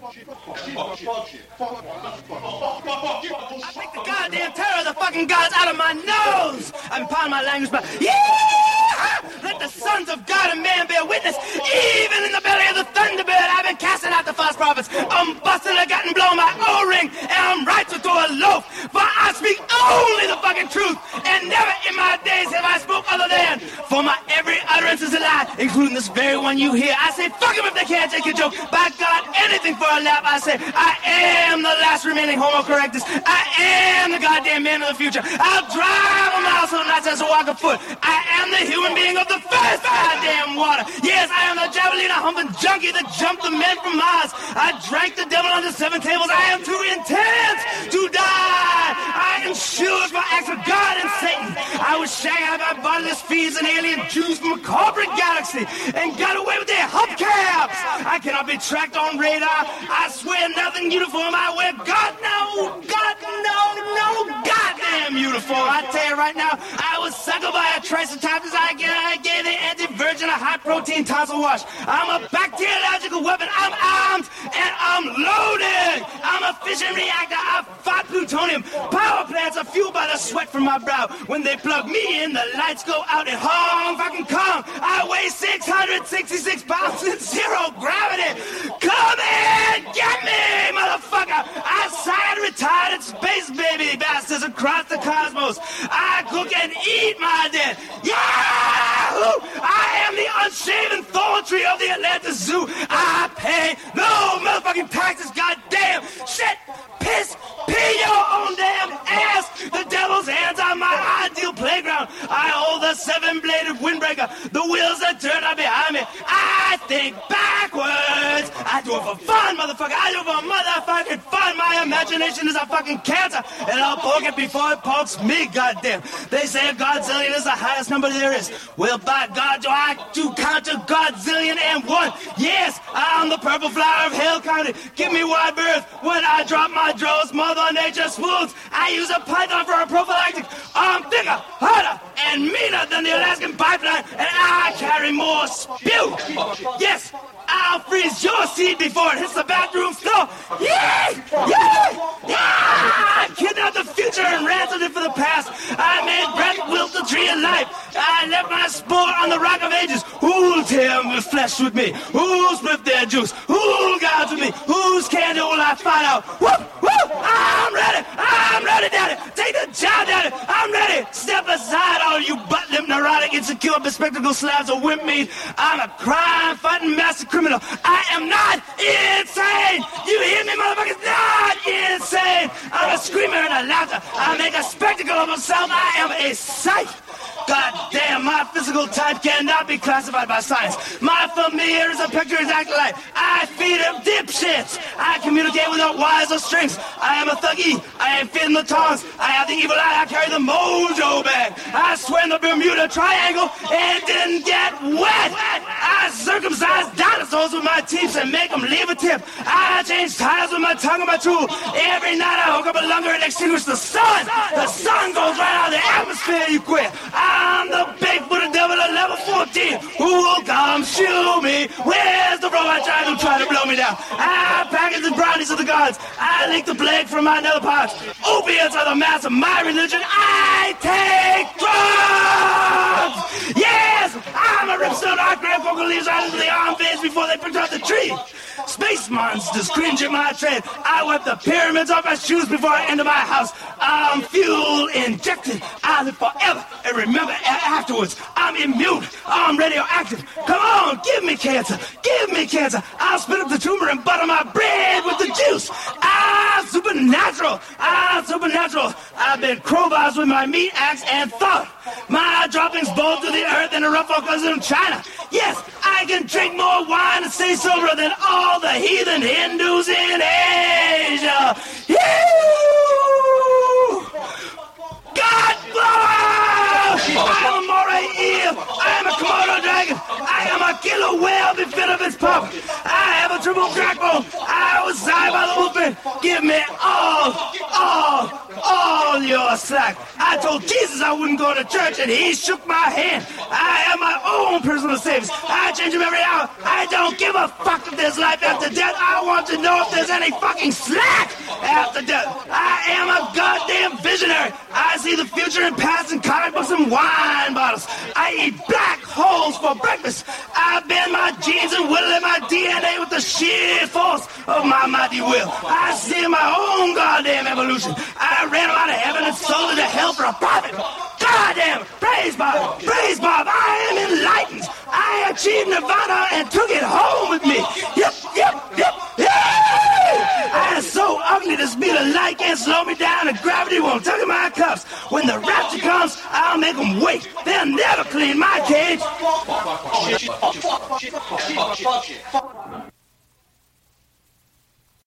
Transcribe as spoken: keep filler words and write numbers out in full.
take the goddamn terror of the fucking gods out of my nose. I'm pardon my language, but yeah! Let the sons of God and man bear witness. Even in the belly of the thunderbird, I've been casting out the false prophets. I'm busting a gut and blowing my O-ring, and I'm right to throw a loaf. For I speak only the fucking truth, and never in my days have I spoke other than. For my every utterance is a lie, including this very one you hear. I say, fuck them if they can't take a joke. By God, anything for a laugh. I say, I am the last remaining Homo erectus. I am the goddamn man of the future. I'll drive a mile so not just to walk a foot. I am the human being of the first goddamn water. Yes, I am the javelina humping junkie that jumped the men from Mars. I drank the devil under seven tables. I am too intense to die. I am sure for acts of God and Satan. I was Shanghai by bodiless feeds and alien Jews from a corporate galaxy and got away with their hubcaps. I cannot be tracked on radar. I swear nothing uniform. I wear God no, God no, no goddamn uniform. I tell you right now, I was suckled by a triceratops. I gave, I gave the anti-virgin a high-protein tonsil wash. I'm a bacteriological weapon. I'm armed and I'm loaded. I'm a fission reactor. I fight plutonium. Power plants are fueled by the sweat from my brow. When they plug me in, the lights go out in Hong fucking Kong. I weigh six hundred sixty-six pounds in zero gravity. Come in, get me, motherfucker. I signed retired space baby bastards across the cosmos. I cook and eat my dead. Yahoo! I am the unshaven thorn tree of the Atlantis Zoo. I pay no motherfucking taxes, goddamn shit. Piss, pee your own damn ass. The devil's hands on my ideal playground. I hold the seven-bladed windbreaker. The wheels that turn are behind me. I think backwards. I do it for fun, motherfucker. I do it for motherfucking fun. My imagination is a fucking cancer, and I'll poke it before it pokes me, goddamn. They say a godzillion is the highest number there is. Well, by God, do I do count to godzillion and one? Yes, I'm the purple flower of Hell County. Give me wide berth when I drop my drones. Mother Nature smooths. I use a python for a prophylactic. I'm bigger, harder, and meaner than the Alaskan pipeline, and I carry more spew. Yes, I'll freeze your seed before it hits the bathroom floor. Yeah! Yeah! Yeah! I kidnapped the future and ransomed it for the past. I made breath wilt the tree of life. I left my spore on the rock of ages. Who'll tear the flesh with me? Who'll split their juice? Who'll gouge with me? Whose candle will I find out? Whoop! Whoop! I'm ready! I'm ready, daddy! Take the job, daddy! I'm ready! Step aside, all you butt-lipped, neurotic, insecure, bespectacled slabs of wimp meat. I'm a crime-fighting master criminal. I am not insane! You hear me, motherfuckers? Not insane! I'm a screamer and a laughter. I make a spectacle of myself. I am a sight. God damn, my physical type cannot be classified by science. My familiar is a picture exactly like. I feed them dipshits. I communicate without wires or strings. I am a thuggy. I ain't fitting the tongs. I have the evil eye. I carry the mojo bag. I swam the Bermuda Triangle and didn't get wet. I circumcise dinosaurs with my teeth and make them leave a tip. I change tires with my tongue and my tool. Every night I hook up a lunger and extinguish the sun. The sun goes right out of the atmosphere, you quit. I'm the big-footed devil at level fourteen. Who'll come shoot me? Where's the robot trying to try to blow me down? I package the brownies of the gods. I leak the plague from my nether parts. Opiates are the mass of my religion. I take drugs! Yes! I'm a ripstone art grab vocal leaves out into the arm veins before they picked out the tree. Space monsters cringe at my tread. I wipe the pyramids off my shoes before I enter my house. I'm fuel injected. I live forever and remember afterwards. I'm immune. I'm radioactive. Come on, give me cancer. Give me cancer. I'll spit up the tumor and butter my bread with the juice. I'm supernatural. I'm supernatural. I've been crowbars with my meat axe and thought. My droppings bowl through the earth in a rough cousin in China. Yes, I can drink more wine and stay sober than all the heathen Hindus in Asia. Yoo! God bless! I'm a moray eel. I am a Komodo dragon. I am a killer whale befit of its pup. I have a triple crackbone. I was I by the wolfman. Give me all, all, all your slack. I told Jesus I wouldn't go to church, and he shook my hand. I have my own personal savings. I change them every hour. I don't give a fuck if there's life after death. I want to know if there's any fucking slack after death. I am a goddamn visionary. I see the future in past and comic books and wine bottles. I eat black holes for breakfast. I bend my genes and whittle in my D N A with the sheer force of my mighty will. I see my own goddamn evolution. I ran them out of heaven and sold it to hell for a profit. Goddamn it. Praise Bob. Praise Bob. I am enlightened. I achieved nirvana and took it home with me. Yep, yep, yep, yep. I am so ugly the speed of light can't slow me down and gravity won't tug in my cuffs. When the rapture comes, I'll make them wait. They'll never clean my cage.